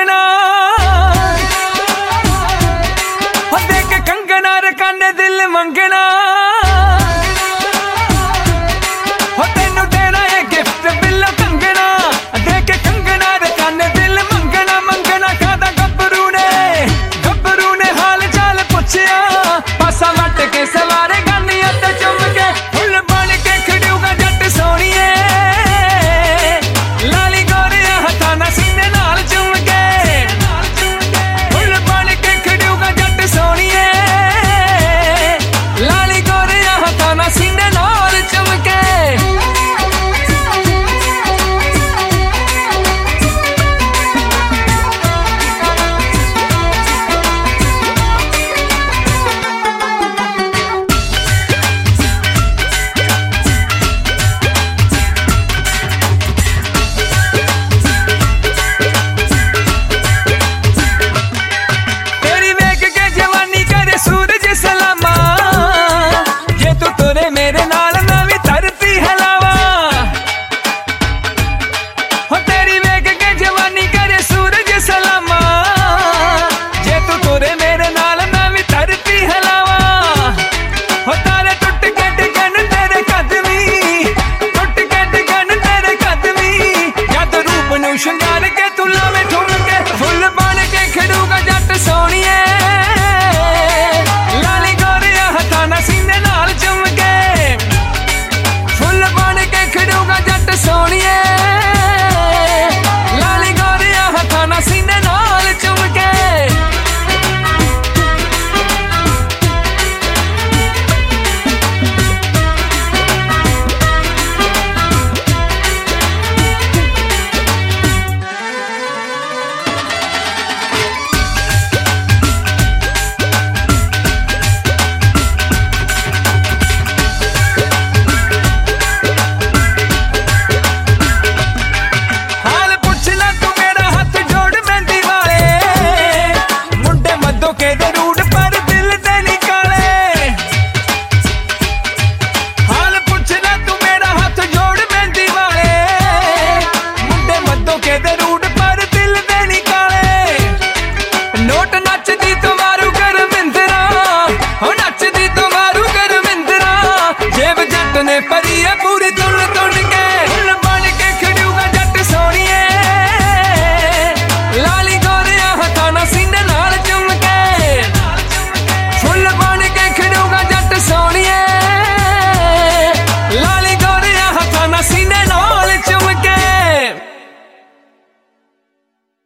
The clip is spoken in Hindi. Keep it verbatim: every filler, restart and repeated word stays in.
कंगना हो देख कंगना रे काने दिल मंगना हो तेनू देना है गिफ्ट बिल्लो कंगना देख कंगना रे काने दिल मंगना मंगना खादा गब्बरू ने गब्बरू ने हाल चाल पुछया पासा वट के सवारे गानी अते चुम के फुल बन के खड़ूगा जट सोनिए लाली गोरिया हथा ना सीने नाल चुम के फुल बन के खड़ूगा जट सोनिए लाली गोरिया हथा ना सीने नाल चुम के मेरे नाल नवी धरती हलावा हो तेरी वेख के जवानी करे सूरज सलामा जे तू तोरे मेरे नाल नवी धरती हलावा हो तारे टुट के डिगन तेरे कदमी टुट के डिगन तेरे कदमी जद रूप नू शंगार के तू लावे ठुम के फुल बन के खड़ूगा जट सोनिए लाली गोरिया हथा ना सीने नाल चुम के जट सोनिए लाली गोरिया हथा ना सीने नाल चुम के पर